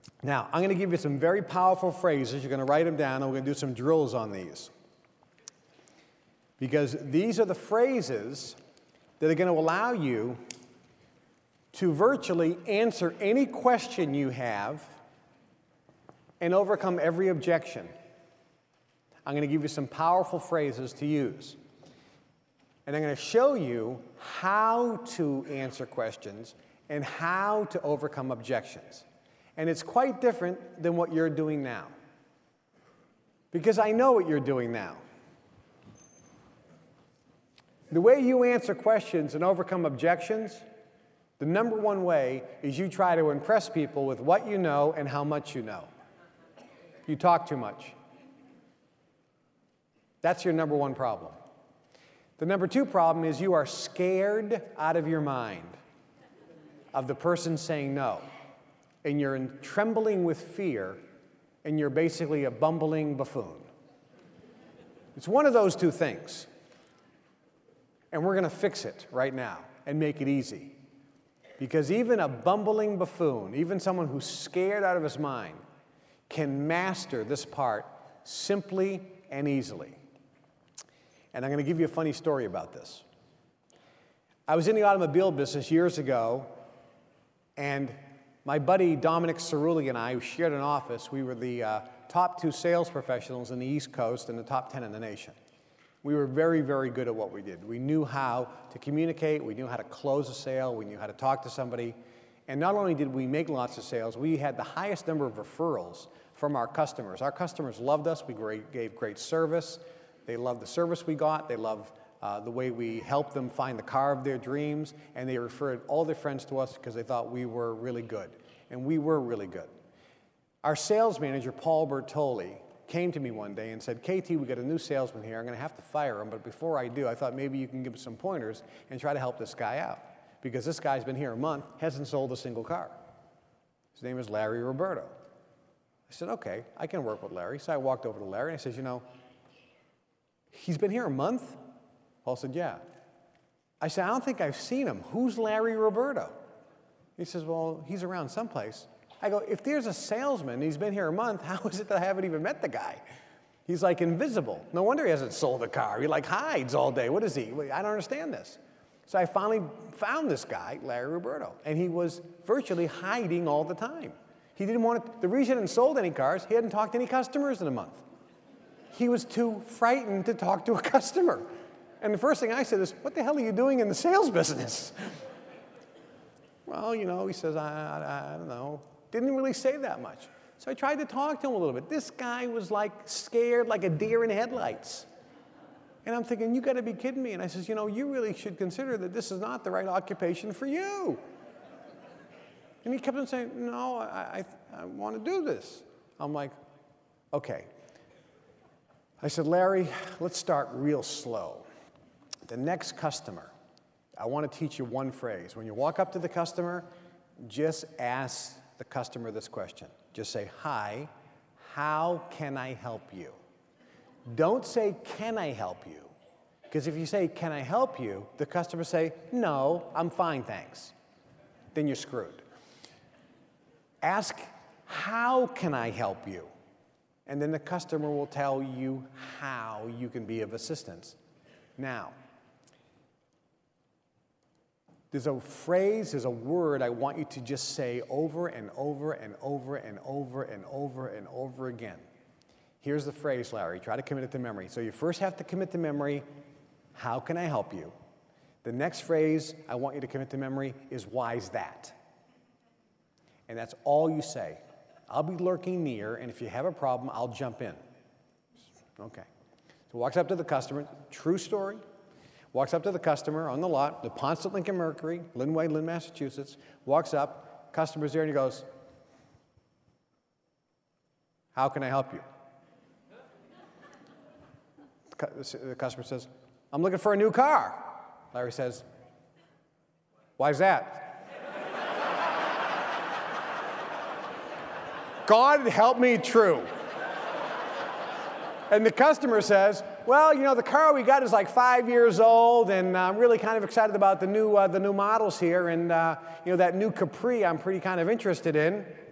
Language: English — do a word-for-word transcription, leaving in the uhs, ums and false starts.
Now, I'm going to give you some very powerful phrases. You're going to write them down, and we're going to do some drills on these. Because these are the phrases that are going to allow you to virtually answer any question you have and overcome every objection. I'm going to give you some powerful phrases to use. And I'm going to show you how to answer questions and how to overcome objections. And it's quite different than what you're doing now. Because I know what you're doing now. The way you answer questions and overcome objections, the number one way is you try to impress people with what you know and how much you know. You talk too much. That's your number one problem. The number two problem is you are scared out of your mind of the person saying no. And you're in trembling with fear, and you're basically a bumbling buffoon. It's one of those two things. And we're going to fix it right now and make it easy. Because even a bumbling buffoon, even someone who's scared out of his mind, can master this part simply and easily. And I'm going to give you a funny story about this. I was in the automobile business years ago, and my buddy Dominic Cerulli and I, who shared an office, we were the uh, top two sales professionals in the East Coast and the top ten in the nation. We were very, very good at what we did. We knew how to communicate, we knew how to close a sale, we knew how to talk to somebody. And not only did we make lots of sales, we had the highest number of referrals from our customers. Our customers loved us, we gave great service, they loved the service we got, they loved uh, the way we helped them find the car of their dreams, and they referred all their friends to us because they thought we were really good. And we were really good. Our sales manager, Paul Bertoli, came to me one day and said, K T, we got a new salesman here. I'm going to have to fire him, but before I do, I thought maybe you can give us some pointers and try to help this guy out. Because this guy's been here a month, hasn't sold a single car. His name is Larry Roberto. I said, okay, I can work with Larry. So I walked over to Larry and I said, you know, he's been here a month? Paul said, yeah. I said, I don't think I've seen him. Who's Larry Roberto? He says, well, he's around someplace. I go, if there's a salesman and he's been here a month, how is it that I haven't even met the guy? He's like invisible. No wonder he hasn't sold a car. He like hides all day. What is he? I don't understand this. So I finally found this guy, Larry Roberto, and he was virtually hiding all the time. He didn't want to, the reason he hadn't sold any cars, he hadn't talked to any customers in a month. He was too frightened to talk to a customer. And the first thing I said is, what the hell are you doing in the sales business? Well, you know, he says, I, I, I don't know. Didn't really say that much. So I tried to talk to him a little bit. This guy was like scared like a deer in headlights. And I'm thinking, you got to be kidding me. And I says, you know, you really should consider that this is not the right occupation for you. And he kept on saying, no, I, I, I want to do this. I'm like, okay. I said, Larry, let's start real slow. The next customer, I want to teach you one phrase. When you walk up to the customer, just ask the customer this question. Just say, hi, how can I help you? Don't say, can I help you? Because if you say, can I help you, the customer say, no, I'm fine, thanks. Then you're screwed. Ask, how can I help you? And then the customer will tell you how you can be of assistance. Now, there's a phrase, there's a word I want you to just say over and over and over and over and over and over again. Here's the phrase, Larry. Try to commit it to memory. So you first have to commit to memory, how can I help you? The next phrase I want you to commit to memory is, why's that? And that's all you say. I'll be lurking near, and if you have a problem, I'll jump in. Okay. So walks up to the customer, true story. Walks up to the customer on the lot, the Ponce Lincoln Mercury, Linway, Lynn, Massachusetts. Walks up, customer's there, and he goes, how can I help you? The customer says, I'm looking for a new car. Larry says, why's that? God help me true. And the customer says, well, you know, the car we got is like five years old, and I'm really kind of excited about the new, uh, the new models here, and, uh, you know, that new Capri I'm pretty kind of interested in.